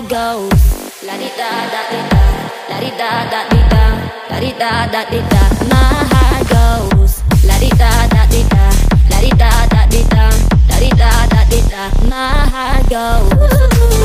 heart goes la di da da di da, la di da da di da, la di da da di da. My heart goes la di da da di da, la di da da di da, la di da da di da. My heart goes.